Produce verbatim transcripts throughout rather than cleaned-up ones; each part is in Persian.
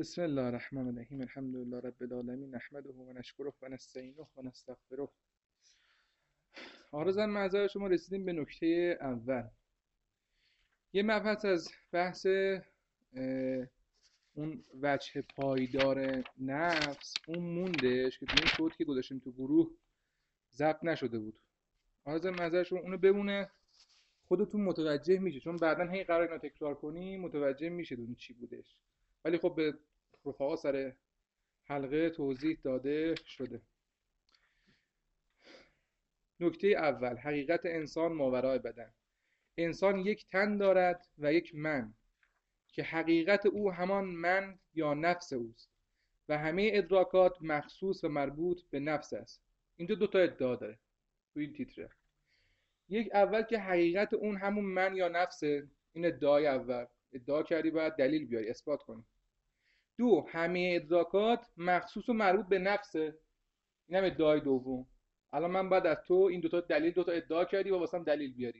بسم الله الرحمن الرحیم الحمد لله رب العالمین نحمده و نشکره و نستعینه و نستغفره. آرزان معذرت شما رسیدیم به نکته اول. یه مبحث از بحث اون وجه پایدار نفس اون موندش که تو این کد که گذاشتیم تو گروه ضبط نشده بود. آرزان معذرت شما اونو بمونه، خودتون متوجه میشه، چون بعداً هی قرار اینا تکرار کنی متوجه میشید اون چی بودش. ولی خب به رفقا سر حلقه توضیح داده شده. نکته اول، حقیقت انسان ماورای بدن. انسان یک تن دارد و یک من که حقیقت او همان من یا نفس اوست و همه ادراکات مخصوص و مربوط به نفس است. اینجا دو تا ادعا داره تو این تیتره. یک اول که حقیقت اون همون من یا نفسه، این ادعای اول. ادعا کردی باید دلیل بیاری، اثبات کنی. دو، همه ادراکات مخصوص و مربوط به نفسه، این هم ادعای دوم. الان من بعد از تو این دوتا دلیل دوتا ادعا کردی و واسم دلیل بیاری.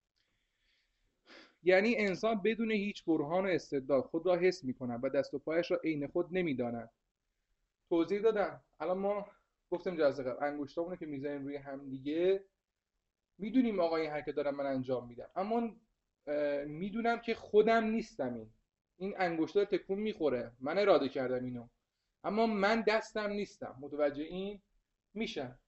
یعنی انسان بدون هیچ برهان و استدلال خود را حس می‌کند و دست و پایش را عین خود نمی‌داند. توضیح دادم. الان ما گفتم جلسه قبل انگشتامونو که می‌ذاریم روی هم دیگه میدونیم آقا این حرکت دارم من انجام میدم، اما میدونم که خودم نیستم. این این انگشتا تکون میخوره، من اراده کردم اینو، اما من دستم نیستم. متوجه این میشم.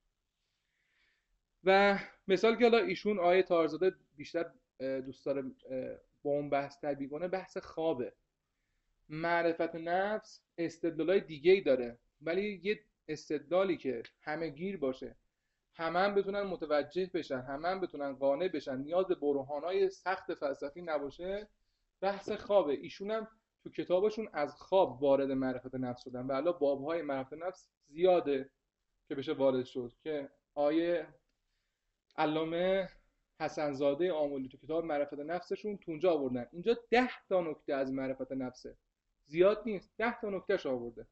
و مثال که حالا ایشون آیه تارزاده بیشتر دوست داره با اون بحث تطبیق کنه، بحث خوابه. معرفت نفس استدلالای دیگه‌ای داره، ولی یه استدلالی که همه گیر باشه، همه هم بتونن متوجه بشن، همه هم بتونن قانع بشن، نیاز به برهانای سخت فلسفی نباشه، بحث خوابه. ایشون هم تو کتابشون از خواب وارد معرفت نفس شدن و الان بابهای معرفت نفس زیاده که بشه وارد شد، که آیه علامه حسنزاده آملی تو کتاب معرفت نفسشون تو اونجا آوردن. اینجا ده تا نکته از معرفت نفسه، زیاد نیست، ده تا نکتهش آورده.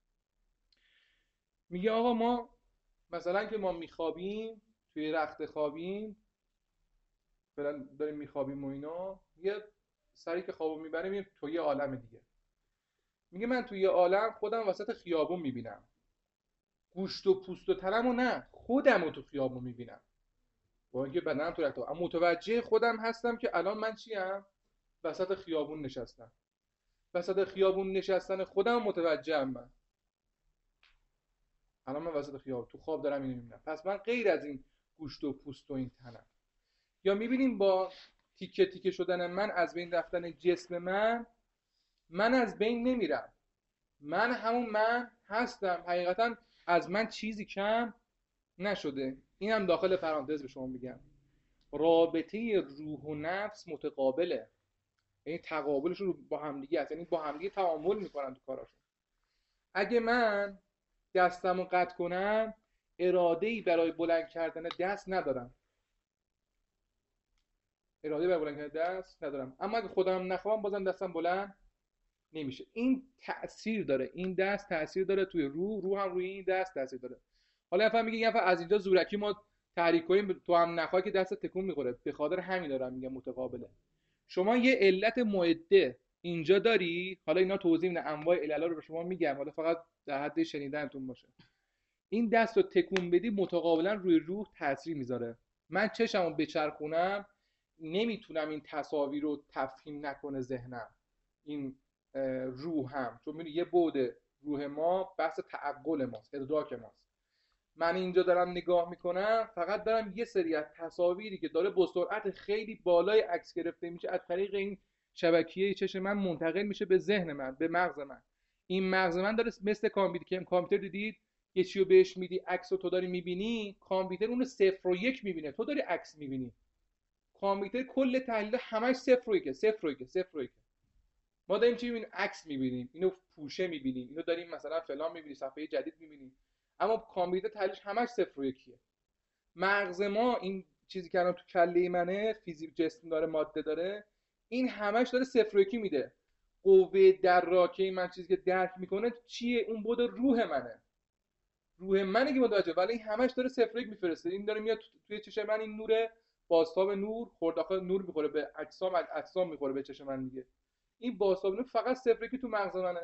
میگه آقا ما مثلا که ما میخوابیم، توی رخت خوابیم، فعلا داریم میخوابیم و اینا، یه سری که خوابو میبریم میگه تو یه عالم دیگه. میگه من توی یه عالم خودم وسط خیابون میبینم، گوشت و پوست و تنمو نه، خودم رو تو خیابون میبینم، با اینکه بدنم تو رخت، اما متوجه خودم هستم که الان من چیم؟ وسط خیابون نشستم. وسط خیابون نشستن خودم متوجهم، من الان من وسط خیابون تو خواب دارم اینو میبینم، پس من غیر از این گوشت و پوست و این تنم. یا میبینیم با تیکه تیکه شدن من، از بین رفتن جسم من، من از بین نمیرم، من همون من هستم. حقیقتا از من چیزی کم نشده. اینم داخل پرانتز به شما میگم، رابطه روح و نفس متقابله، یعنی تقابلشون با همدیگه است، یعنی با همدیگه تعامل میکنن تو کاراشون. اگه من دستمو قطع کنم، اراده‌ای برای بلند کردن دست ندارم، اراده برای بلند کردن دست ندارم، اما اگه خودم نخوام بازم دستم بلند نمیشه. این تأثیر داره، این دست تأثیر داره توی روح، روح هم روی این دست تأثیر داره. حالا یه نفر میگه یه نفر از اینجا زورکی ما تحریک کنیم تو هم نخوای که دست تکون میخوره، به خاطر همین دارم میگم متقابله. شما یه علت معده اینجا داری، حالا اینا توضیح میدن، انواع عللا رو به شما میگم، حالا فقط در حد شنیدنتون باشه. این دست رو تکون بدی متقابلا روی روح تاثیر میذاره. من چشمو بچرخونم نمیتونم این تصاویر رو تفهیم نکنه ذهنم، این روحم، چون میدونی یه بعد روح ما بحث تعقل ماست، ادراک ماست. من اینجا دارم نگاه میکنم، فقط دارم یه سری از تصاویری که داره با سرعت خیلی بالای عکس گرفته میشه از طریق این شبکیه چشم من منتقل میشه به ذهن من، به مغز من. این مغز من داره مثل کامپیوتر، کامپیوتر دیدید یه چیو بهش میدی عکس رو تو داری میبینی، کامپیوتر اون صفر و یک میبینه، تو داری عکس میبینی. کامپیوتر کل تحلیل همش صفر و یک، صفر و یک، صفر و یک. ما داریم چی میبینیم؟ عکس میبینیم، اینو پوشه میبینیم، اینو داریم مثلا فلان میبینیم، صفحه جدید میبینیم، اما کامپیوتر تحلیلش همش صفر و یکیه. مغز ما، این چیزی که الان تو کله منه، فیزیک، جسم داره، ماده داره، این همش داره صفر و یکی میده. قوه دراکه من چیزی که درک میکنه چیه؟ اون بود روح منه، روح منه که متوجه، ولی این همش داره صفر و یک میفرسته. این داره میاد توی چشم من، این نوره، بازتاب نور خورد داخل نور میخوره به اجسام، اجسام میخوره به چشم من دیگه. این بازتاب نور فقط صفر و یکی تو مغز منه.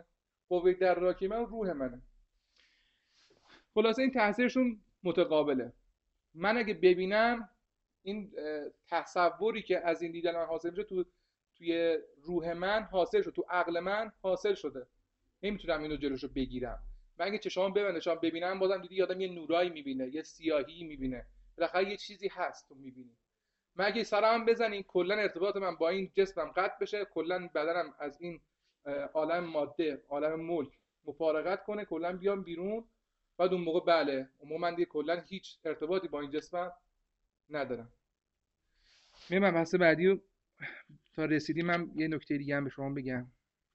قوه دراکی من روح منه. خلاصه این تاثیرشون متقابله. من اگه ببینم این تصوری که از این دیدن من حاصل میشه تو توی روح من حاصل شده، تو عقل من حاصل شده، نمیتونم اینو جلوشو بگیرم. من اگه چشام ببنده چشام ببینم بازم دیدی آدم یه نورایی میبینه، یه سیاهی میبینه، بالاخره یه چیزی هست تو میبینی. من اگه سرم بزنین کلا ارتباط من با این جسمم قطع بشه، کلا بدنم از این عالم ماده، عالم ملک مفارقت کنه، کلا بیام بیرون، بعد اون موقع بله اون موقع من دیگه کلا هیچ ارتباطی با این جسمم ندارم. میرم بحث بعدی رو تا رسیدیم. من یه نکته دیگه هم به شما بگم.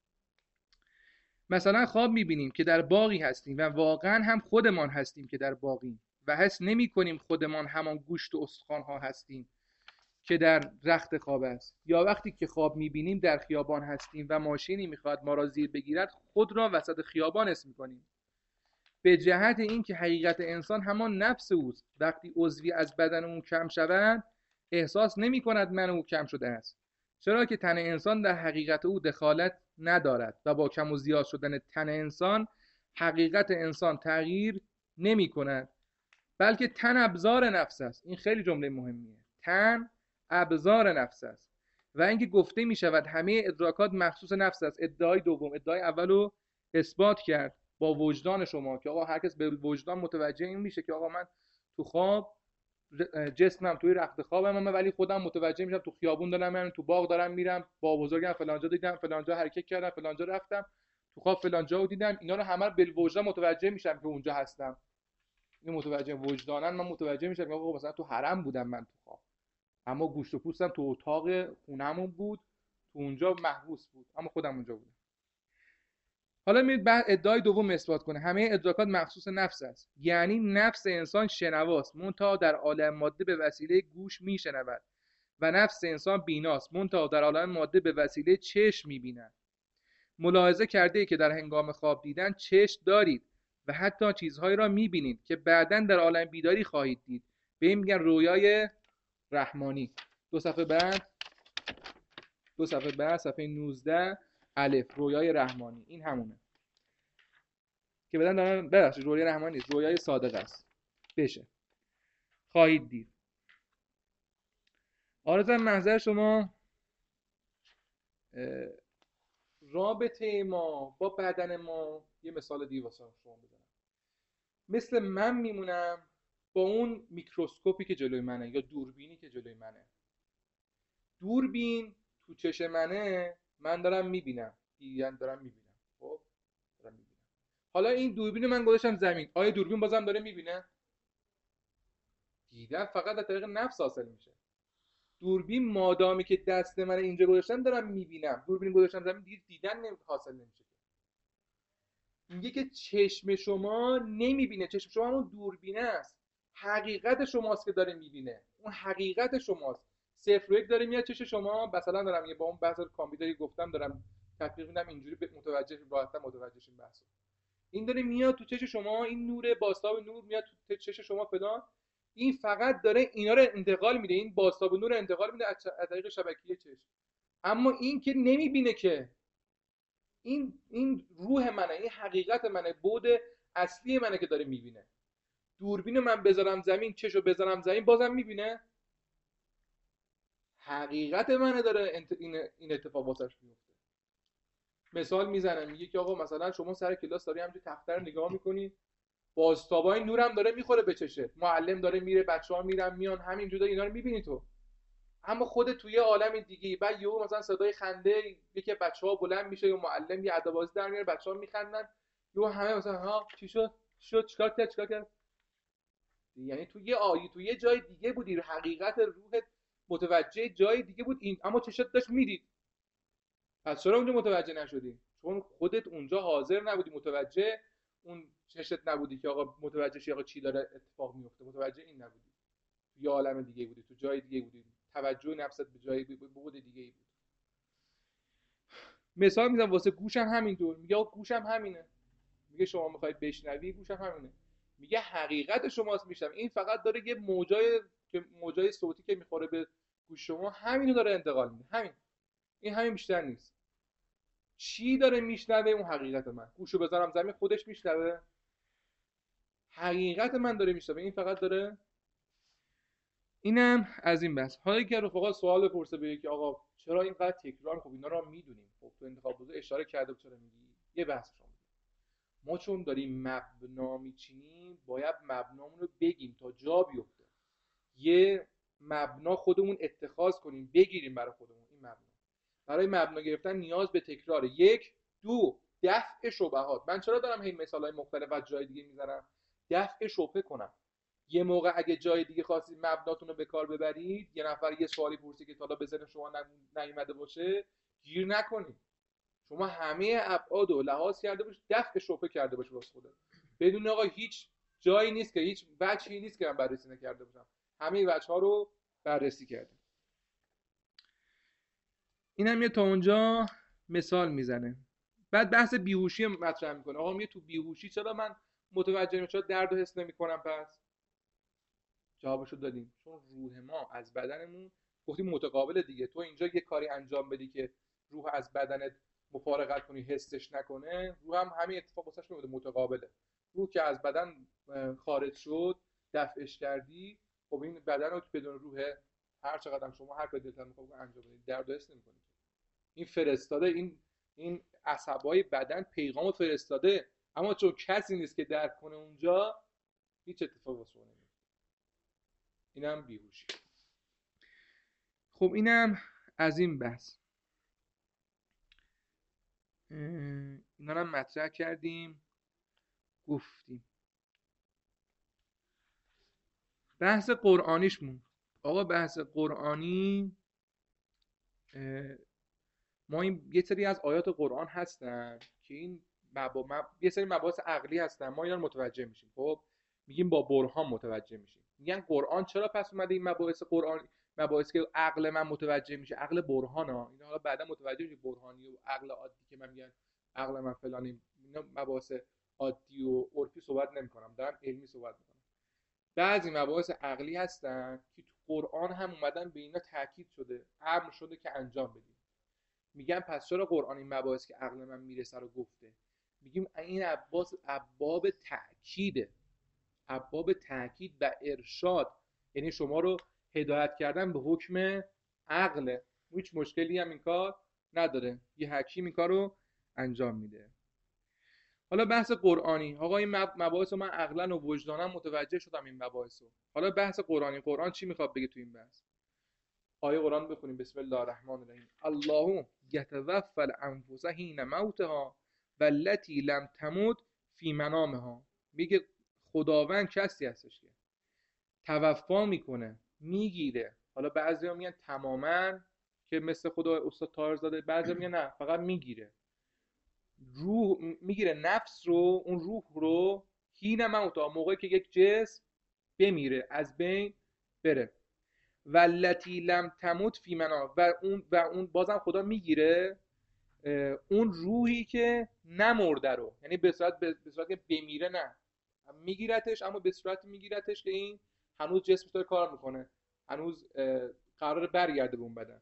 مثلا خواب میبینیم که در باغی هستیم و واقعا هم خودمان هستیم که در باغیم و حس نمی کنیم خودمان همان گوشت و استخوان ها هستیم که در رخت خواب است. یا وقتی که خواب میبینیم در خیابان هستیم و ماشینی میخواد ما را زیر بگیرد، خود را وسط خیابان حس میکنیم. به جهت این که حقیقت انسان همان نفس اوست. وقتی عضوی از بدن اون کم شود احساس نمی کند من او کم شده است، چرا که تن انسان در حقیقت او دخالت ندارد و با کم و زیاد شدن تن انسان حقیقت انسان تغییر نمی کند، بلکه تن ابزار نفس است. این خیلی جمله مهمیه. تن ابزار نفس است. و اینکه گفته می شود همه ادراکات مخصوص نفس است. ادعای دوم، ادعای اولو اثبات کرد با وجدان شما که آقا هر کس به وجدان متوجه این میشه که آقا من تو خواب جسمم توی رخت خوابم، ولی خودم متوجه میشم تو خیابون دارم میرم، تو باغ دارم میرم، با بزرگم فلانجا دیدم، فلانجا حرکت کردم، فلانجا رفتم، تو خواب فلانجا رو دیدم. اینا رو همه رو بالوجدان متوجه میشم که اونجا هستم. این متوجه وجدانن من متوجه میشم که آقا مثلا تو حرم بودم من تو خواب، اما گوشت و پوستم تو اتاق خونمون بود، تو اونجا محبوس بود، اما خودم اونجا بودم. حالا میاد بعد ادعای دوم اثبات کنه همه ادراکات مخصوص نفس است. یعنی نفس انسان شنواست منتها در عالم ماده به وسیله گوش میشنود و نفس انسان بیناست منتها در عالم ماده به وسیله چشم میبیند. ملاحظه کرده ای که در هنگام خواب دیدن چشم دارید و حتی چیزهایی را میبینید که بعداً در عالم بیداری خواهید دید. به این میگن رویای رحمانی. دو صفحه بعد دو صفحه بعد صفحه نوزده الف، رویای رحمانی. این همونه که بدن دارن ببخشید رویای رحمانی نیست، رویای صادق است. بشه خواهید دید. آرزوام منظر شما رابطه ما با بدن ما، یه مثال دیگه واسه شما بزنم. مثل من میمونم با اون میکروسکوپی که جلوی منه یا دوربینی که جلوی منه. دوربین تو چشم منه، من دارم میبینم، دیدن دارم میبینم. خب دارم میبینم. حالا این دوربین من گذاشتم زمین، آیا دوربین بازم داره میبینه؟ دیدن فقط از طریق نفس حاصل میشه. دوربین مادامی که دست من اینجا گذاشتم دارم میبینم، دوربین گذاشتم زمین دیگه دیدن حاصل نمیشه. میگه که چشم شما نمیبینه، چشم شما اون دوربینه است، حقیقت شماست که داره میبینه، اون حقیقت شماست. صفر و یک داره میاد چشم شما، مثلا دارم یه با اون بحث کامپیوتری گفتم دارم تطبیق میدم اینجوری متوجه راحت‌تر متوجه شین بحثو. این داره میاد تو چشم شما، این نور بازتاب نور میاد تو چشم شما فلان، این فقط داره اینا رو انتقال میده، این بازتاب نور رو انتقال میده از طریق شبکیه چشم. اما این که نمیبینه که این این روح منه، این حقیقت منه، بعد اصلی منه که داره میبینه. دوربین من بذارم زمین، چشو بذارم زمین، بازم میبینه. حقیقت منه داره این این اتفاق واسش میفته. مثال میزنم، میگه که آقا مثلا شما سر کلاس داری همینجوری تخته رو نگاه میکنی، بازتابای نورم داره میخوره به چشت، معلم داره میره، بچه‌ها میرن میان، همینجوری اینا رو میبینی تو. اما خودت توی عالم دیگه، بعد یهو مثلا صدای خنده یکی بچه‌ها بلند میشه یا معلم یه ادابازی در میاره، بچه‌ها میخندن، یهو همه مثلا ها چی شد شد چیکار کرد چیکار کرد یعنی تو یه آیه تو یه جای دیگه بودی، حقیقت روحت متوجه جای دیگه بود، این اما چشت داشت میدید. پس چرا اونجا متوجه نشدی؟ چون خودت اونجا حاضر نبودی، متوجه اون چشت نبودی که آقا متوجه شی آقا چی داره اتفاق میفته، متوجه این نبودی، تو یه عالم دیگه بودی، تو جای دیگه بودی، توجه نفست به جای بود دیگه ای بود. مثال میزنم واسه گوشم همینطور، میگه آقا گوشم همینه، میگه شما میخواید بشنوی گوشم همینه، میگه حقیقت شماست میشم، این فقط داره یه موجای که موجای صوتی که میخوره به گوش شما همینو داره انتقال میده، همین، این همین بیشتر نیست. چی داره میشنوه؟ اون حقیقت من. گوشو بذارم زمین خودش میشنوه؟ حقیقت من داره میشنوه. این فقط داره. اینم از این بس. حالا که رفقا سوال بپرسه بگه که آقا چرا اینقدر تکرار؟ خب اینا رو میدونیم. خب تو انتخاب بوده اشاره کرده، چرا میگی؟ یه بحث شما. ما چون داریم مبنا میچینیم باید مبنامون رو بگیم تا جا بیفته. یه مبنا خودمون اتخاذ کنیم، بگیریم برای خودمون. این مبنا برای مبنا گرفتن نیاز به تکرار. یک. دو، دفع شبهات. من چرا دارم هی مثالای مختلف از جای دیگه میزنم؟ دفع شبهه کنم. یه موقع اگه جای دیگه خواستید مبناتون رو به کار ببرید، یه نفر یه سوالی پرسید که تا حالا به ذهن شما نیومده باشه، گیر نکنید. شما همه ابعاد رو لحاظ کرده باشید، دفع شبهه کرده باشید واسه خودت. بدون آقا هیچ جایی نیست که، هیچ وجهی نیست که من بررسی نکرده باشم. همه وجه‌ها رو بررسی کردم. اینم یه تا اونجا مثال میزنه. بعد بحث بیهوشی مطرح میکنه. آقا میگه تو بیهوشی چرا من متوجه نمیشم؟ چرا درد و حس نمیکنم؟ پس جوابشو دادیم. چون روح ما از بدنمون گفتیم متقابله دیگه. تو اینجا یه کاری انجام بدی که روح از بدنت مفارقت کنی، حسش نکنه، روح هم همین اتفاق واسش میفته، متقابله. روح که از بدن خارج شد، دفعش کردی، خب این بدن رو بدون روح هر چقدر شما هر کاری دلتون میخواد انجام بدید، درد و حس نمیکنید. این فرستاده، این این عصبای بدن پیغام فرستاده، اما چون کسی نیست که درک کنه اونجا، هیچ اتفاقی واسه اون نمیفته. اینم بیهوشی. خب اینم از این بحث. اینا رو مطرح کردیم، گفتیم. بحث قرآنیشمون. آقا بحث قرآنی، ما این یه سری از آیات قرآن هستن که این مب... مب... یه سری مباحث عقلی هستن، ما اینا رو متوجه میشیم. خب میگیم با برهان متوجه میشیم. میگن قرآن چرا پس اومده این مباحث قرآن، مباحثی که عقل من متوجه میشه، عقل برهان ها، اینا حالا بعدا متوجه میشه برهانی و عقل عادی که من میگن عقل من فلانی، اینا مباحث عادی و عرفی صحبت نمیکنم، دارم علمی صحبت میکنم. بعضی مباحث عقلی هستن که تو قرآن هم اومدن به اینا تاکید شده، امر شده که انجام بدیم. میگن پس چرا قرآن این مباحث که عقل من میرسه رو گفته؟ میگیم این عباس ابواب تأکیده، ابواب تأکید و ارشاد، یعنی شما رو هدایت کردن به حکم عقل. هیچ مشکلی هم این کار نداره، یه حکیم این کار رو انجام میده. حالا بحث قرآنی، آقا این مباحث من عقلا و وجدانم متوجه شدم این مباحث رو. حالا بحث قرآنی، قرآن چی میخواد بگه تو این بحث؟ آیه قرآن بخونیم. بسم الله الرحمن الرحیم. الله یتوفی الانفس حین موتها والتی لم تمت فی منامها. میگه خداوند کسی هستش که توفا میکنه، میگیره. حالا بعضیا میگن تماما که مثل خدا استاد طاهرزاده، بعضیا میگن نه فقط میگیره. روح میگیره، نفس رو، اون روح رو حین موتها، موقعی که یک جسم بمیره، از بین بره. والتی لم تمت فی منا، و اون و اون بازم خدا میگیره اون روحی که نمرده رو، یعنی به صورت به صورت که بمیره نه، میگیرتش، اما به صورت میگیرتش که این هنوز جسمش داره کار میکنه، هنوز قراره برگرده به اون بدن.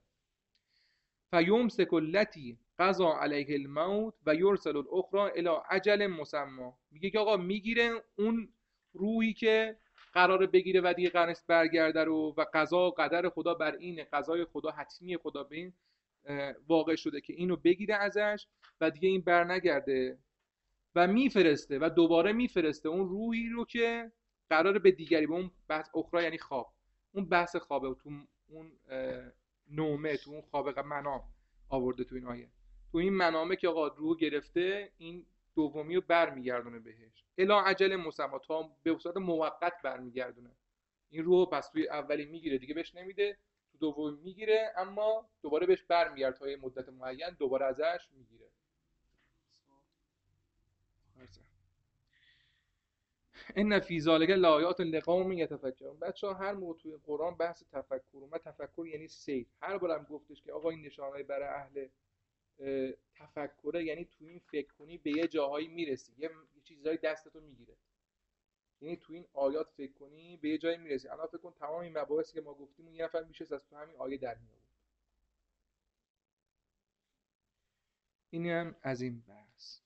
فیمسک التی قضا علیه الموت و یرسل الاخرى الی اجل مسمى. میگه که آقا میگیره اون روحی که قراره بگیره و دیگه قرار نیست برگرده رو، و قضا و قدر خدا بر اینه، قضای خدا حتمی خدا به این واقع شده که اینو بگیره ازش و دیگه این بر نگرده، و میفرسته و دوباره میفرسته اون روحی رو که قراره به دیگری، به اون بحث اخرى یعنی خواب، اون بحث خوابه، تو اون نومه، تو اون خواب منام آورده تو این آیه، تو این منامه که آقا روح گرفته، این دومی رو برمیگردونه بهش الا اجل مسمى، تا به صورت موقت برمیگردونه این روح. پس توی اولی میگیره دیگه بهش نمیده، تو دومی میگیره اما دوباره بهش برمیگرده تا یه مدت معین دوباره ازش میگیره. ان فی ذلک لآیات لقوم یتفکرون. بچه‌ها هر موضوع قرآن بحث تفکر، و تفکر یعنی سیر. هر بارم گفتش که آقا این نشانه‌ای برای اهل تفکره، یعنی تو این فکر کنی به یه جاهایی میرسی، یه چیزایی دستتو میگیره، یعنی تو این آیات فکر کنی به یه جایی میرسی. الان فکر کن تمام این مباحثی که ما گفتیم یه نفر میشه از تو همین آیه در میاد. این هم از این بحث.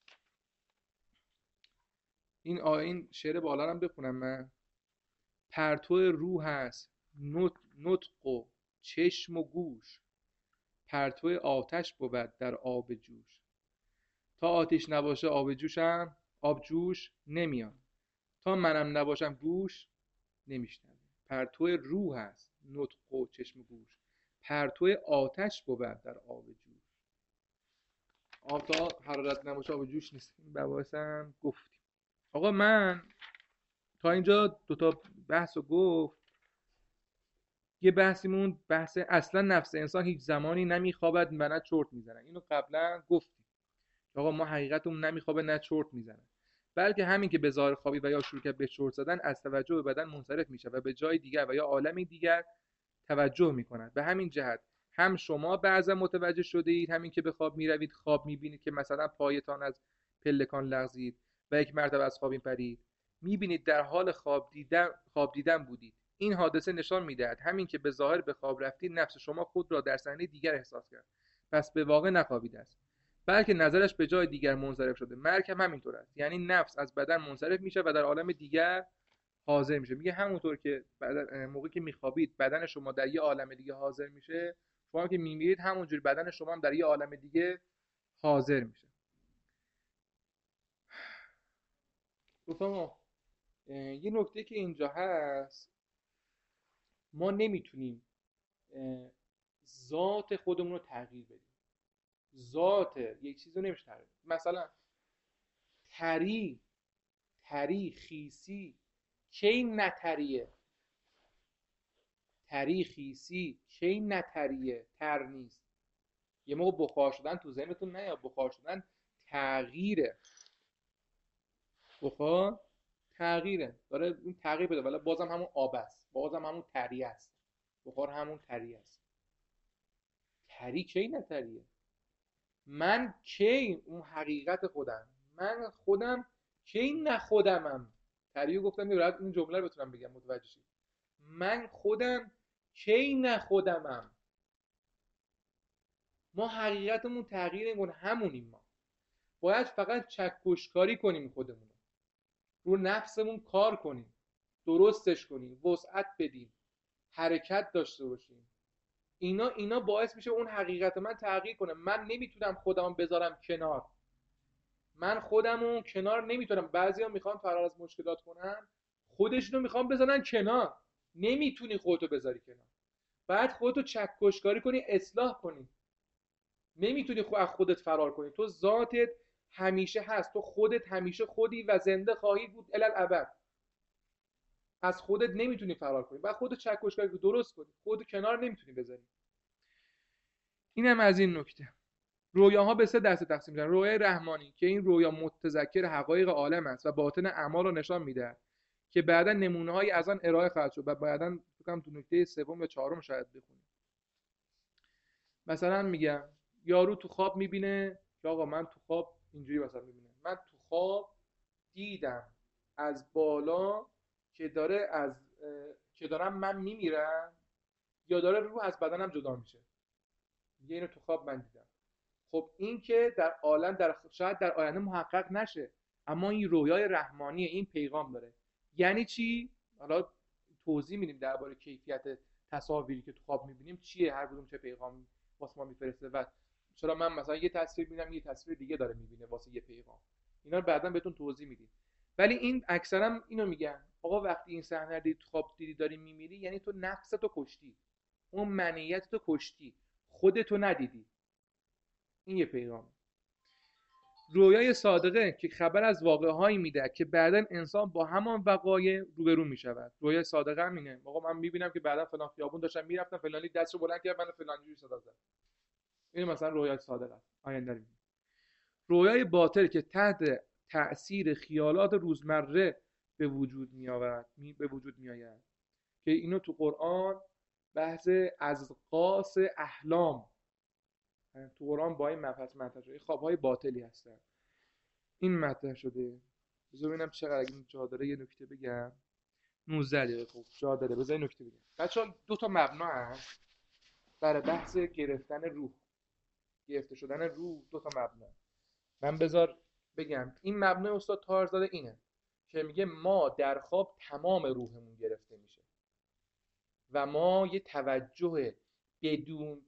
این آیین شعر بالا هم بخونم من. پرتو روح است نطق و چشم و گوش، پرتو آتش بود در آب جوش. تا آتش نباشه آب جوشم آب جوش نمیاد، تا منم نباشم گوش نمیشنوه. پرتو روح است نطق و چشم و گوش، پرتو آتش بود در آب جوش. آب تا حرارت نباشه آب جوش نیست. این بحثم گفتیم. آقا من تا اینجا دوتا بحث رو گفت. یه بحثیمون بحث اصلا نفس انسان هیچ زمانی نمیخوابد و نه چرت میزنه. اینو قبلا گفتیم. آقا ما حقیقتمون نمیخوابه نه چرت میزنه، بلکه همین که به ظاهر خوابی و یا شروع کرد به چرت زدن از توجه به بدن منصرف میشه و به جای دیگر و یا عالمی دیگر توجه میکند. به همین جهت هم شما بعضا متوجه شده اید همین که به خواب میروید خواب میبینید که مثلا پایتان از پلکان لغزید و یک مرتبه از خواب پرید، میبینید در حال خواب دیدن خواب دیدن بودید. این حادثه نشان میدهد همین که به ظاهر به خواب رفتید نفس شما خود را در صحنه دیگر احساس کرد، پس به واقع نخوابیده است، بلکه نظرش به جای دیگر منصرف شده. مرگ هم همینطور است، یعنی نفس از بدن منصرف میشه و در عالم دیگر حاضر میشه. میگه همونطور که موقعی که میخوابید بدن شما در یه عالم دیگه حاضر میشه، شما هم که میمیرید همونجوری بدن شما هم در یه عالم دیگه حاضر میشه. رفقا یه نکته که اینجا هست، ما نمیتونیم ذات خودمون رو تغییر بدیم. ذات یک چیز رو نمیشه تغییر بدیم. مثلا تری تری خیسی کی نتریه، تری خیسی کی نتریه، تر نیست. یه موقع بخار شدن تو ذهنتون نیاد، بخار شدن تغییره، بخار تغییره، داره این تغییر بده، ولی بازم همون آب است، بازم همون تری است، بخار همون تری است. تری کی نتریه، من کی اون حقیقت خودم، من خودم کی نه خودمم. تریو گفتم یه راحت این جمله رو بتونم بگم متوجه شید. من خودم کی نه خودمم. ما حقیقتمون تغییر نمی‌کنه، همونیم. ما باید فقط چکشکاری کنیم، خودمون رو نفسمون کار کنیم، درستش کنیم، وسعت بدیم، حرکت داشته باشیم. اینا اینا باعث میشه اون حقیقت من تغییر کنه. من نمیتونم خودم بذارم کنار، من خودمون کنار نمیتونم. بعضیا میخوان فرار از مشکلات کنن، خودشونو میخوان بذارن کنار. نمیتونی خودتو بذاری کنار، بعد خودتو چکشکاری کنی، اصلاح کنی. نمیتونی خود از خودت فرار کنی. تو ذاتت همیشه هست، تو خودت همیشه خودی و زنده خواهی بود الی الابد. از خودت نمیتونی فرار کنی، بعد خودت چکشکاری کنی، درست کنی، خودت کنار نمیتونی بذاری. اینم از این نکته. رویاها به سه دسته تقسیم میشن. رویای رحمانی که این رویا متذکر حقایق عالم است و باطن اعمال رو نشان میده که بعدا نمونه‌هایی از آن ارائه خواهد شد و بعدا فکر کنم تو نکته سوم یا چهارم شاید بخونیم. مثلا میگم یارو تو خواب میبینه که آقا من تو خواب اینجوری مثلا میبینه، من تو خواب دیدم از بالا که داره از که دارم من میمیرم یا داره روح از بدنم جدا میشه. میگه اینو تو خواب من دیدم. خب این که در عالم در شاید در آینده محقق نشه، اما این رویای رحمانیه، این پیغام داره. یعنی چی؟ حالا توضیح میدیم درباره کیفیت تصاویری که تو خواب میبینیم چیه، هر کدوم چه پیغامی واسه ما میفرسته و چرا من مثلا یه تصویر میبینم یه تصویر دیگه داره میبینه واسه یه پیغام. اینا رو بعداً بهتون توضیح میدیم. ولی این اکثرا اینو میگن آقا وقتی این صحنه رو دیدی تو خواب دیدی داری میمیری، یعنی تو نفستو کشتی، اون منیتتو کشتی، خودتو ندیدی. این یه پیغام. رویای صادقه که خبر از واقعهایی میده که بعداً انسان با همان وقایع روبرو میشود. رویای صادقه هم اینه، آقا من میبینم که بعداً فلان خیابون داشتم میرفتم فلانی دستشو بلند کرد من فلان جوری صدا زد. این مثلا رویای صادقه آینده میبینه. رویای باطل که تحت تأثیر خیالات روزمره به وجود میآورد می به وجود میآید که اینو تو قرآن بحث ازقاص احلام تو قرآن با این مفهوم مطرح شده، خواب‌های باطلی هستن. این مطرح شده. بذار ببینم چقدر اگه جا داره یه نکته بگم. نوزده دقیقه خوب جا داره، بذار این نکته بگم. بچه‌ها دو تا مبنا هست برای بحث گرفتن روح. گرفته شدن روح دو تا مبنا. من بذار بگم این مبنای استاد تارزاده اینه که میگه ما در خواب تمام روحمون گرفته میشه و ما یه توجه بدون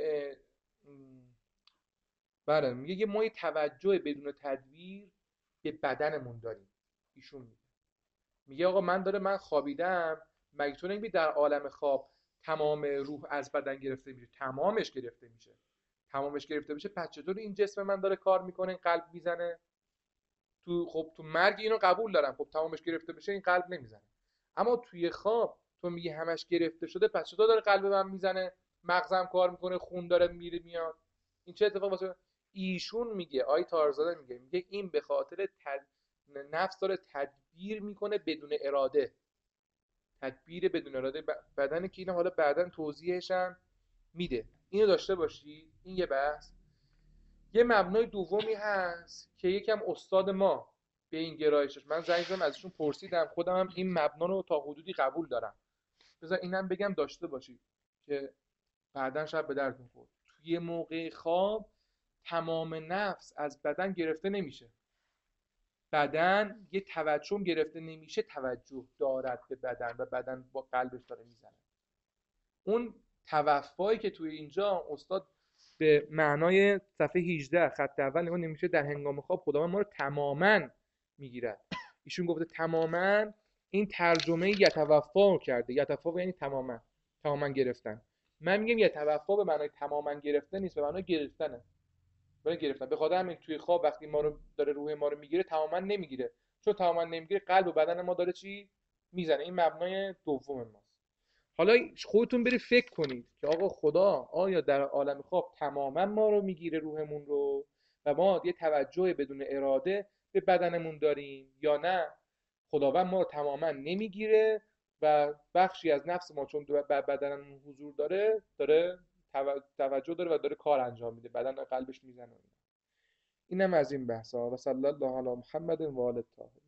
بله میگه یه ما یه توجه بدون تدبیر به بدنمون داریم. ایشون میگه میگه آقا من داره من خوابیدم، مگه تو نمیگی در عالم خواب تمام روح از بدن گرفته میشه؟ تمامش گرفته میشه. تمامش گرفته میشه پس چطور این جسم من داره کار میکنه، این قلب میزنه؟ تو خب تو مرگ اینو قبول دارم، خب تمامش گرفته بشه این قلب نمیزنه. اما توی خواب تو میگی همش گرفته شده، پس چطور داره قلب من میزنه، مغزم کار میکنه، خون داره میره میاد؟ این چه اتفاقی واسه ایشون میگه؟ آی تارزاده میگه میگه این به خاطر تد... نفس داره تدبیر میکنه بدون اراده. تدبیر بدون اراده بدن که اینو حالا بعداً توضیحش هم میده. اینو داشته باشی. این یه بحث. یه مبنای دومی هست که یکم استاد ما به این گرایشش، من زنگ زدم ازشون پرسیدم، خودم هم این مبنا رو تا حدودی قبول دارم. بذار اینم بگم داشته باشید که بعداً شاید به دردتون بخوره. توی موقع خواب تمام نفس از بدن گرفته نمیشه. بدن یه توجه گرفته نمیشه، توجه دارد به بدن و بدن با قلبش داره میزنه. اون توفایی که توی اینجا استاد به معنای صفحه هجده خط اول نگاه نمیشه در هنگام خواب خداوند ما رو تماما میگیرد. ایشون گفته تماما، این ترجمه یتوفا کرده. یتوفا یعنی تماما، تماما گرفتن. من میگم یتوفا به معنای تماما گرفتن نیست، به معنای گرفتنه. برای گرفتن. به خاطر همین توی خواب وقتی ما رو داره روح ما رو میگیره تماما نمیگیره، چون تماما نمیگیره قلب و بدن ما داره چی میزنه. این مبنای دوم ماست. حالا خودتون برید فکر کنید که آقا خدا آیا در عالم خواب تماما ما رو میگیره روحمون رو و ما یه توجه بدون اراده به بدنمون داریم، یا نه خداوند ما رو تماما نمیگیره و بخشی از نفس ما چون در بدنمون حضور داره داره توجه داره و داره کار انجام میده، بدن و قلبش میزنه. اینم از این بحثا. و صلی الله علی محمد و آل الطاهرین.